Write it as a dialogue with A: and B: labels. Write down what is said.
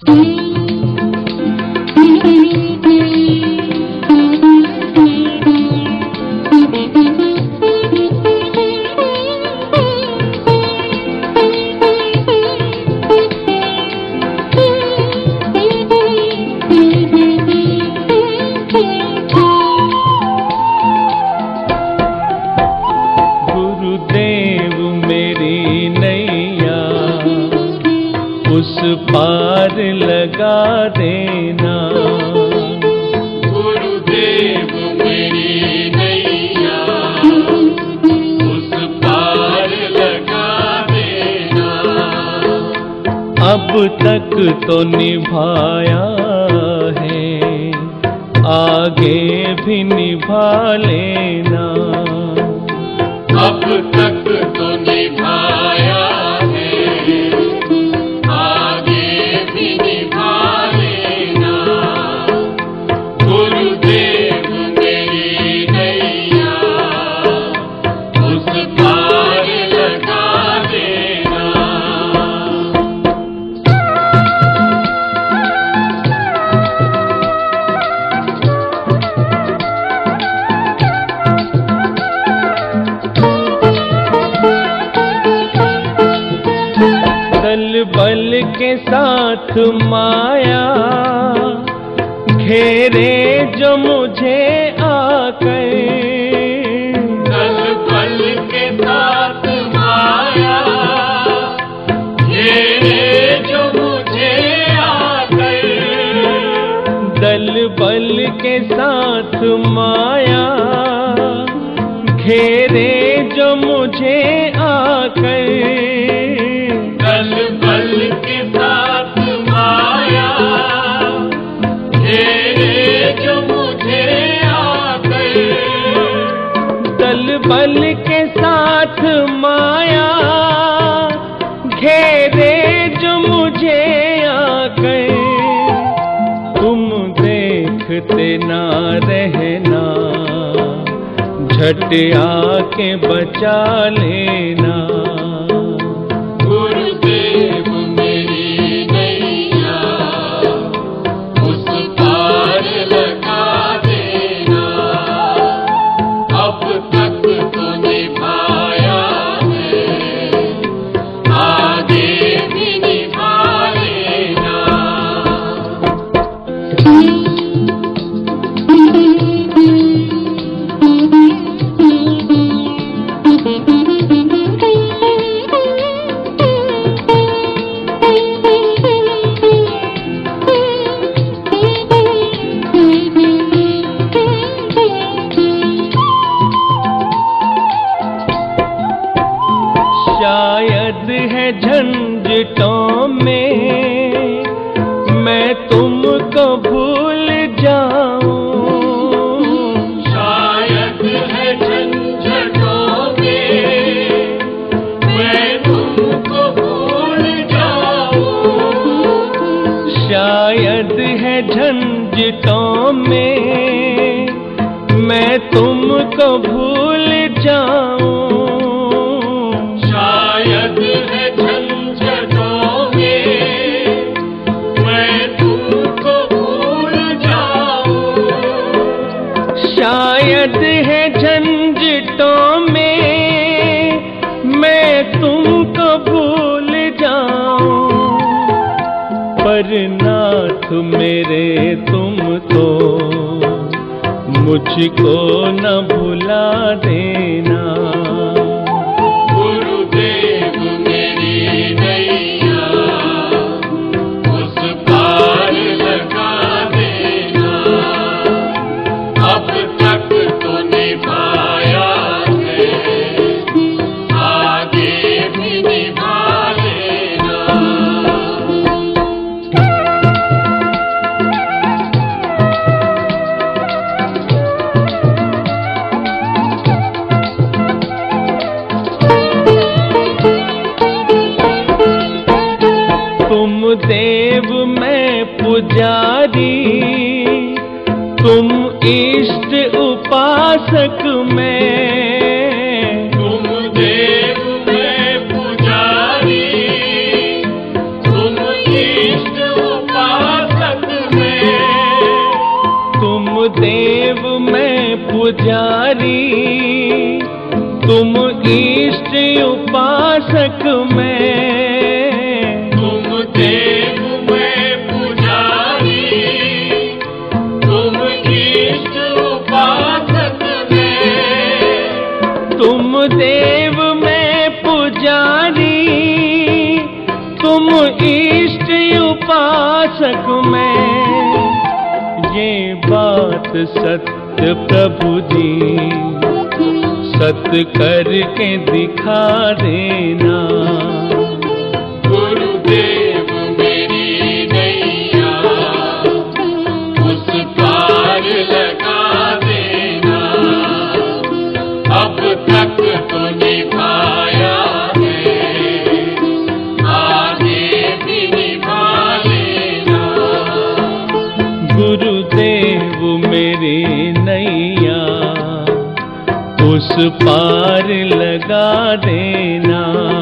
A: गुरुदेव मेरी नैया उस पार लगा देना।
B: गुरुदेव मेरी नैया उस पार लगा देना।
A: अब तक तो निभाया है, आगे भी निभा लेना।
B: अब तक तो निभाया है, आगे भी निभा लेना। गुरुदेव मेरी नैया उस पार लगा देना।
A: दल बल के साथ माया घेरे जो मुझे आकर।
B: दल बल के साथ माया घेरे जो मुझे आकर।
A: दल बल के साथ माया घेरे जो मुझे आकर।
B: दल बल के साथ माया घेरे जो मुझे आकर।
A: दल बल के साथ माया घेरे जो मुझे आकर। तुम देखते ना रहना, झट आके बचा लेना।
B: गुरुदेव मेरी नैया उस पार लगा देना। अब तक तो निभाया है, आगे भी निभा लेना।
A: शायद है झंझटों में मैं तुमको भूल जाऊं।
B: शायद है झंझटों में मैं तुमको भूल जाऊं।
A: शायद है झंझटों में मैं तुमको भूल जाऊं।
B: शायद है झंझटों में मैं तुमको भूल जाऊं।
A: शायद है झंझटों में मैं तुमको भूल जाऊं। पर नाथ मेरे तुम तो मुझको न भुला देना।
B: गुरुदेव मेरी नैया उस पार लगा देना। अब तक तो निभाया है, आगे भी निभा लेना।
A: तुम देव मैं पुजारी, तुम इष्ट उपासक मैं।
B: तुम देव मैं पुजारी, तुम इष्ट उपासक।
A: पुजारी, तुम इष्ट उपासक मैं।
B: तुम देव में पुजारी, तुम इष्ट उपासक में।
A: तुम देव में पुजारी, तुम इष्ट उपासक में। ये बात सत्य प्रभु जी, सत्य करके दिखा देना।
B: गुरुदेव मेरी नैया उस पार लगा देना। अब तक तो निभाया है, आगे भी निभा लेना।
A: गुरुदेव मेरी नैया उस पार लगा देना।